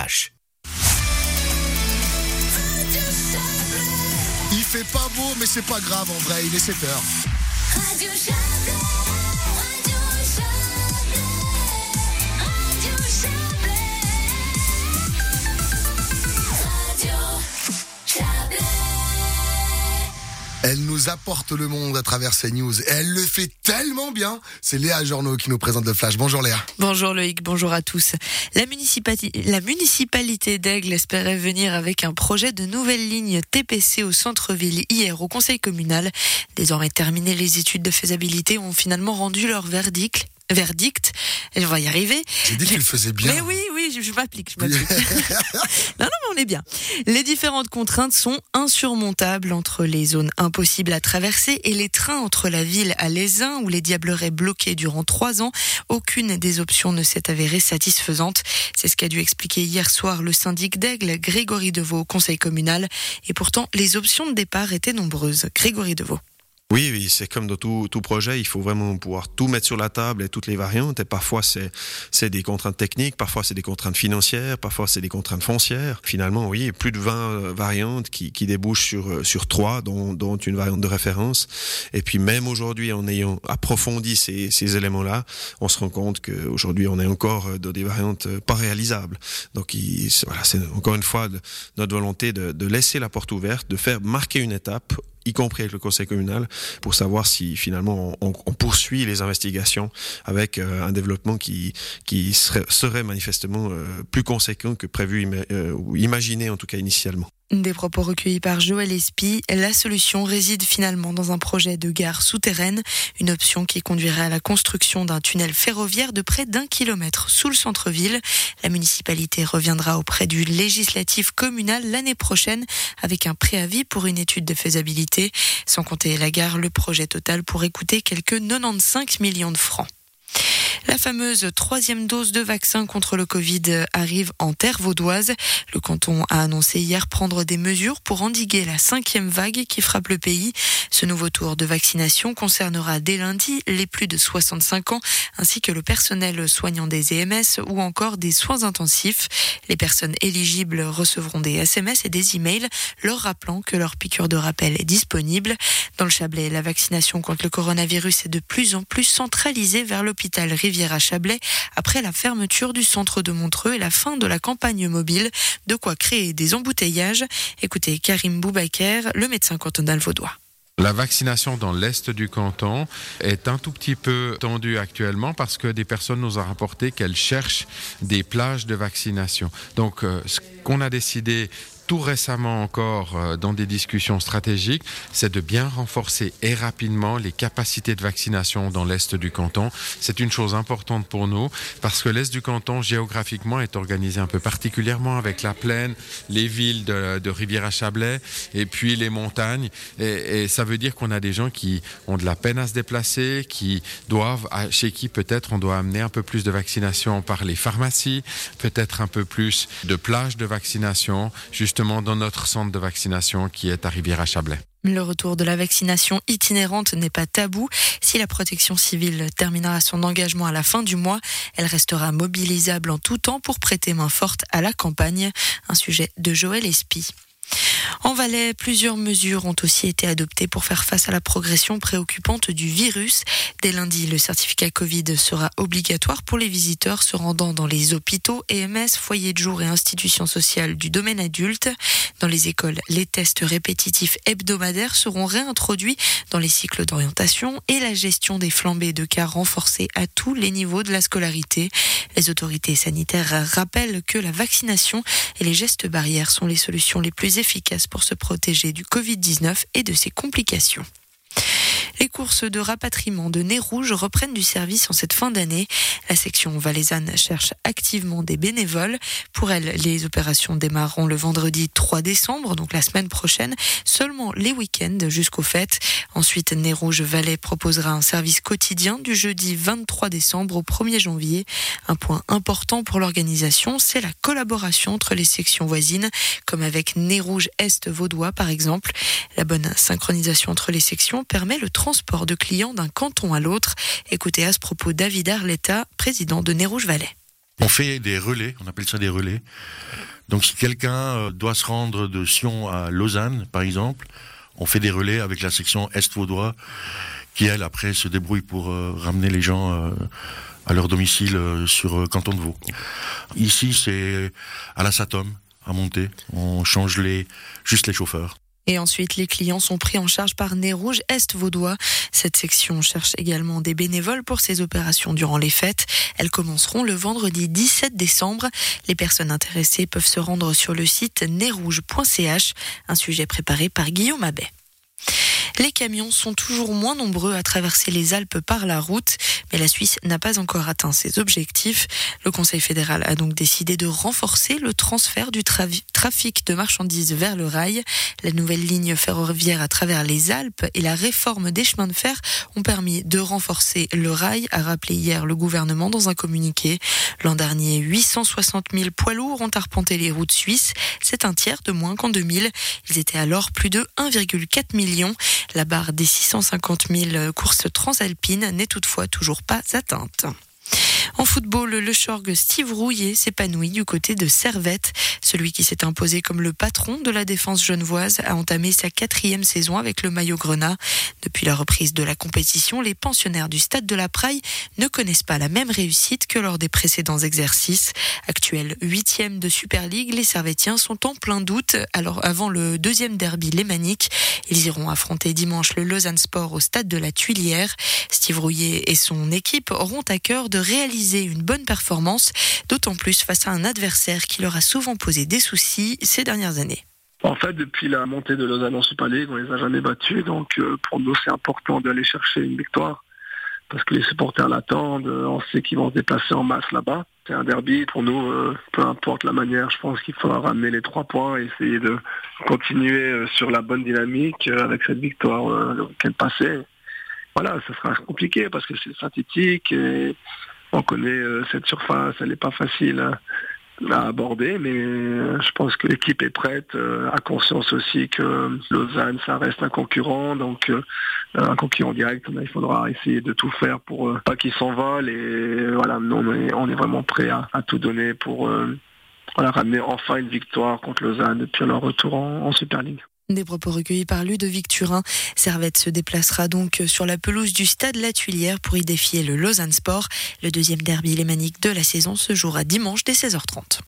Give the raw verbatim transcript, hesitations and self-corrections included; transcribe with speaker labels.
Speaker 1: Flash.
Speaker 2: Il fait pas beau, mais c'est pas grave en vrai, il est sept heures.
Speaker 3: Radio Chablais, Radio Chablais, Radio Chablais, Radio Chablais.
Speaker 2: Elle nous apporte le monde à travers ses news. Et elle le fait tellement bien. C'est Léa Journeau qui nous présente le Flash. Bonjour Léa.
Speaker 4: Bonjour Loïc, bonjour à tous. La, municipali- la municipalité d'Aigle espérait venir avec un projet de nouvelle ligne T P C au centre-ville hier au conseil communal. Désormais terminées, les études de faisabilité ont finalement rendu leur verdict. Verdict, et on va y arriver.
Speaker 2: J'ai dit que tu le faisais bien.
Speaker 4: Mais oui, oui, je, je m'applique, je m'applique. non, non, mais on est bien. Les différentes contraintes sont insurmontables entre les zones impossibles à traverser et les trains entre la ville à l'Aisin où les Diablerets bloqués durant trois ans. Aucune des options ne s'est avérée satisfaisante. C'est ce qu'a dû expliquer hier soir le syndic d'Aigle, Grégory Deveau, au conseil communal. Et pourtant, les options de départ étaient nombreuses. Grégory Deveau.
Speaker 5: Oui, oui, c'est comme dans tout, tout projet, il faut vraiment pouvoir tout mettre sur la table et toutes les variantes. Et parfois, c'est, c'est des contraintes techniques, parfois, c'est des contraintes financières, parfois, c'est des contraintes foncières. Finalement, oui, plus de vingt variantes qui, qui débouchent sur, sur trois, dont, dont une variante de référence. Et puis, même aujourd'hui, en ayant approfondi ces, ces éléments-là, on se rend compte qu'aujourd'hui, on est encore dans des variantes pas réalisables. Donc, il, voilà, c'est encore une fois de, notre volonté de, de laisser la porte ouverte, de faire marquer une étape, y compris avec le conseil communal, pour savoir si finalement on, on poursuit les investigations avec euh, un développement qui, qui serait, serait manifestement euh, plus conséquent que prévu euh, ou imaginé en tout cas initialement.
Speaker 4: Des propos recueillis par Joël Espy. La solution réside finalement dans un projet de gare souterraine, une option qui conduirait à la construction d'un tunnel ferroviaire de près d'un kilomètre sous le centre-ville. La municipalité reviendra auprès du législatif communal l'année prochaine avec un préavis pour une étude de faisabilité. Sans compter la gare, le projet total pourrait coûter quelques quatre-vingt-quinze millions de francs. La fameuse troisième dose de vaccin contre le Covid arrive en terre vaudoise. Le canton a annoncé hier prendre des mesures pour endiguer la cinquième vague qui frappe le pays. Ce nouveau tour de vaccination concernera dès lundi les plus de soixante-cinq ans ainsi que le personnel soignant des E M S ou encore des soins intensifs. Les personnes éligibles recevront des S M S et des emails leur rappelant que leur piqûre de rappel est disponible. Dans le Chablais, la vaccination contre le coronavirus est de plus en plus centralisée vers l'hôpital Rivière à Chablais après la fermeture du centre de Montreux et la fin de la campagne mobile, de quoi créer des embouteillages. Écoutez Karim Boubaker, le médecin cantonal vaudois.
Speaker 6: La vaccination dans l'est du canton est un tout petit peu tendue actuellement parce que des personnes nous ont rapporté qu'elles cherchent des plages de vaccination. Donc, euh, ce qu'on a décidé tout récemment encore euh, dans des discussions stratégiques, c'est de bien renforcer et rapidement les capacités de vaccination dans l'est du canton. C'est une chose importante pour nous parce que l'est du canton géographiquement est organisé un peu particulièrement avec la plaine, les villes de, de Rivière-à-Chablais et puis les montagnes. Et, et ça veut dire qu'on a des gens qui ont de la peine à se déplacer, qui doivent, chez qui peut-être on doit amener un peu plus de vaccination par les pharmacies, peut-être un peu plus de plages de vaccination, justement dans notre centre de vaccination qui est à Rivière-à-Chablais.
Speaker 4: Le retour de la vaccination itinérante n'est pas tabou. Si la protection civile terminera son engagement à la fin du mois, elle restera mobilisable en tout temps pour prêter main forte à la campagne. Un sujet de Joël Espy. En Valais, plusieurs mesures ont aussi été adoptées pour faire face à la progression préoccupante du virus. Dès lundi, le certificat Covid sera obligatoire pour les visiteurs se rendant dans les hôpitaux, E M S, foyers de jour et institutions sociales du domaine adulte. Dans les écoles, les tests répétitifs hebdomadaires seront réintroduits dans les cycles d'orientation et la gestion des flambées de cas renforcée à tous les niveaux de la scolarité. Les autorités sanitaires rappellent que la vaccination et les gestes barrières sont les solutions les plus efficaces pour se protéger du covid dix-neuf et de ses complications. Les courses de rapatriement de nez rouge reprennent du service en cette fin d'année. La section valaisanne cherche activement des bénévoles. Pour elle, les opérations démarreront le vendredi trois décembre, donc la semaine prochaine, seulement les week-ends jusqu'aux fêtes. Ensuite, Nez Rouge Valais proposera un service quotidien du jeudi vingt-trois décembre au premier janvier. Un point important pour l'organisation, c'est la collaboration entre les sections voisines, comme avec Nez Rouge Est Vaudois par exemple. La bonne synchronisation entre les sections permet le transport de clients d'un canton à l'autre. Écoutez à ce propos David Arletta, président de Nez Rouge Valais.
Speaker 1: On fait des relais, on appelle ça des relais. Donc si quelqu'un euh, doit se rendre de Sion à Lausanne, par exemple, on fait des relais avec la section Est-Vaudois, qui elle après se débrouille pour euh, ramener les gens euh, à leur domicile euh, sur euh, Canton de Vaud. Ici c'est à la Satom, à monter, on change les juste les chauffeurs.
Speaker 4: Et ensuite, les clients sont pris en charge par Nez Rouge Est Vaudois. Cette section cherche également des bénévoles pour ces opérations durant les fêtes. Elles commenceront le vendredi dix-sept décembre. Les personnes intéressées peuvent se rendre sur le site nez rouge point c h, un sujet préparé par Guillaume Abbet. Les camions sont toujours moins nombreux à traverser les Alpes par la route, mais la Suisse n'a pas encore atteint ses objectifs. Le Conseil fédéral a donc décidé de renforcer le transfert du travi- trafic de marchandises vers le rail. La nouvelle ligne ferroviaire à travers les Alpes et la réforme des chemins de fer ont permis de renforcer le rail, a rappelé hier le gouvernement dans un communiqué. L'an dernier, huit cent soixante mille poids lourds ont arpenté les routes suisses. C'est un tiers de moins qu'en deux mille. Ils étaient alors plus de un virgule quatre million. La barre des six cent cinquante mille courses transalpines n'est toutefois toujours pas atteinte. En football, le Schorg Steve Rouillet s'épanouit du côté de Servette. Celui qui s'est imposé comme le patron de la défense genevoise a entamé sa quatrième saison avec le maillot grenat. Depuis la reprise de la compétition, les pensionnaires du Stade de la Praille ne connaissent pas la même réussite que lors des précédents exercices. Actuels huitièmes de Super League, les Servettiens sont en plein doute. Alors avant le deuxième derby lémanique, ils iront affronter dimanche le Lausanne Sport au Stade de la Tuilière. Steve Rouillet et son équipe auront à cœur de réaliser une bonne performance, d'autant plus face à un adversaire qui leur a souvent posé des soucis ces dernières années.
Speaker 7: En fait, depuis la montée de Lausanne en Super League, on les a jamais battus, donc euh, pour nous c'est important d'aller chercher une victoire, parce que les supporters l'attendent, on sait qu'ils vont se déplacer en masse là-bas. C'est un derby, pour nous, euh, peu importe la manière, je pense qu'il faudra ramener les trois points et essayer de continuer euh, sur la bonne dynamique euh, avec cette victoire euh, le week-end passé. Voilà, ça sera compliqué parce que c'est synthétique et on connaît euh, cette surface, elle n'est pas facile à, à aborder, mais euh, je pense que l'équipe est prête, euh, a conscience aussi que Lausanne, ça reste un concurrent, donc euh, un concurrent direct, là, il faudra essayer de tout faire pour euh, pas qu'il s'envole, et euh, voilà, nous, on est, on est vraiment prêt à, à tout donner pour euh, voilà, ramener enfin une victoire contre Lausanne depuis leur retour en, en Super League.
Speaker 4: Des propos recueillis par Ludovic Turin. Servette se déplacera donc sur la pelouse du Stade La Tuilière pour y défier le Lausanne Sport. Le deuxième derby lémanique de la saison se jouera dimanche dès seize heures trente.